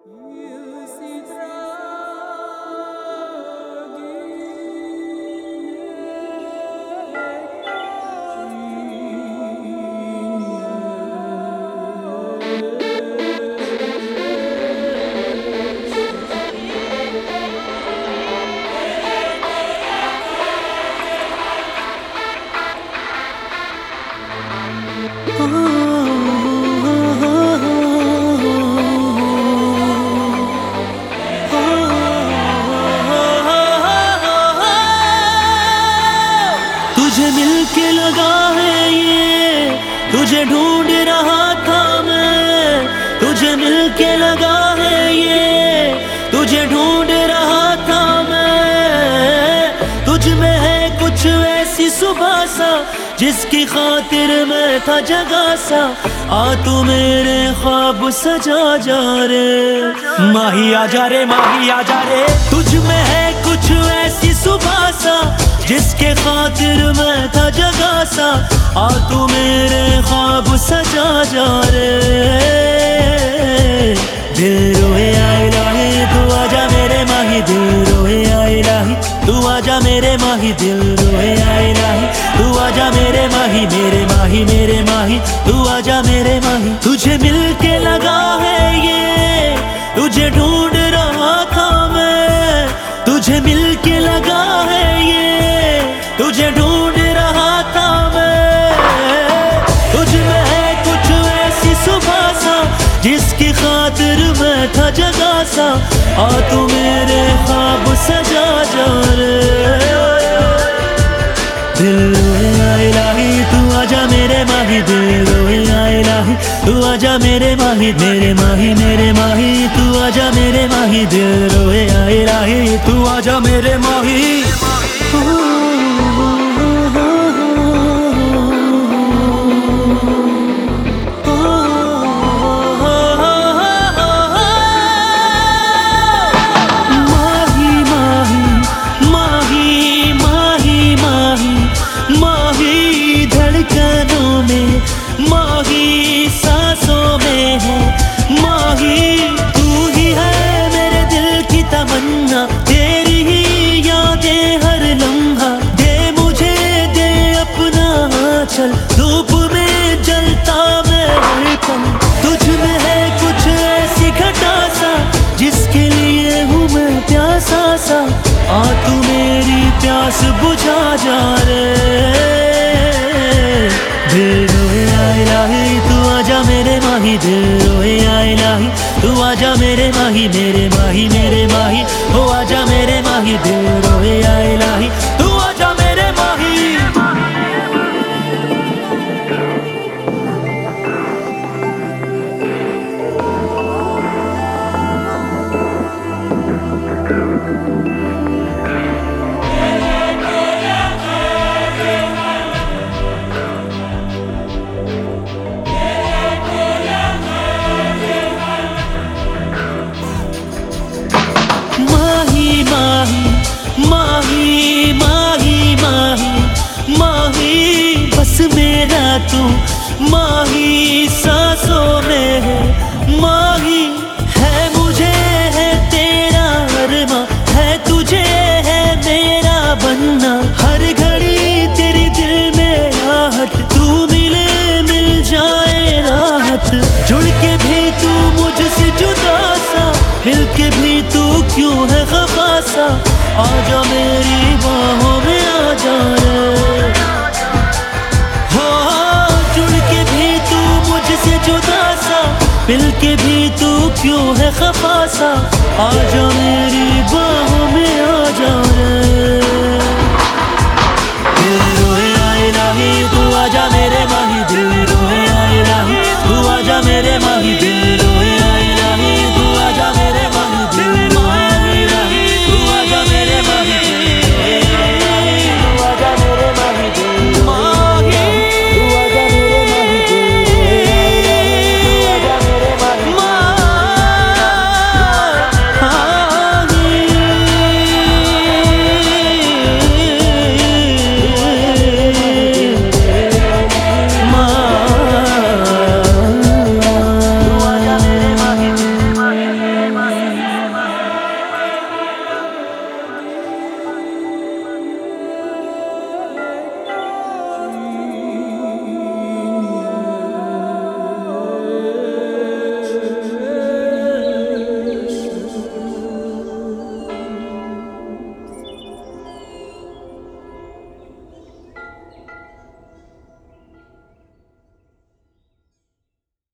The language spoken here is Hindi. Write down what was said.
तुझे मिलके लगा है ये, तुझे ढूंढ रहा था मैं। तुझे मिलके लगा है ये, तुझे ढूंढ रहा था मैं। तुझ में है कुछ ऐसी सुबह सा, जिसकी खातिर मैं था जगा सा। आ तू मेरे ख्वाब सजा जा रे, माही आजा रे, माही आजा रे। तुझ में है कुछ ऐसी सुबह सा, जिसके खातिर मैं था जगा सा। आ तू मेरे ख्वाब सजा जा रे। दिल रोए आए लाही, तू आजा मेरे माही। दिल रोए आए लाही, तू आजा मेरे माही। दिल रोए आए लाही, तू आजा मेरे माही। मेरे माही, मेरे माही, तू आजा मेरे माही। तुझे मिलके लगा है ये, तुझे ढूंढ रहा था मैं। तुझे मिलके लगा है ये, तुझे ढूंढ रहा था मैं। तुझ में है कुछ ऐसी सुबह सा, जिसकी खातिर मैं था जगा सा। आ तू मेरे ख्वाब सजा जा रे। दिल रोए आए लाही, तू आजा मेरे माही। दिल रोए आए लाही, तू आजा मेरे माही। मेरे माही, मेरे माही, तू आजा मेरे माही। दिल रोए आए लाही, तू आजा मेरे माही। माही सांसों में है माही, तू ही है मेरे दिल की तमन्ना। तेरी ही यादें हर लम्हा, दे मुझे दे अपना आंचल। धूप में जलता मैं हर पल, तुझ में है कुछ ऐसी घटा सा, जिसके लिए हूँ मैं प्यासा सा। आ तू मेरी प्यास बुझा जा रे। दिल रोए आए लाही, तू आजा मेरे माही। दिल रोए आए लाही, तू आजा मेरे माही। मेरे माही, मेरे माही, हो आजा मेरे माही। दिल रोए आए लाही, तू आजा मेरे माही। माही माही माही माही माही, बस मेरा तू माही सांसों में है माही। है मुझे है तेरा अरमा, है तुझे है मेरा बनना। हर घड़ी तेरी दिल में आहट, तू मिले मिल जाए राहत। जुड़ के भी तू मुझसे जुदा सा, मिल के भी तू क्यों है खफा सा। आजा मेरी बाहों में आजा रे। हाँ, जुड़ के भी तू मुझसे जुदा सा, मिल के भी तू क्यों है खफा सा। आजा मेरी बाहों में आजा रे। दिल रोए आए लाही, तू आजा मेरे माही। दिल रोए आए लाही, तू आजा मेरे माही। दिल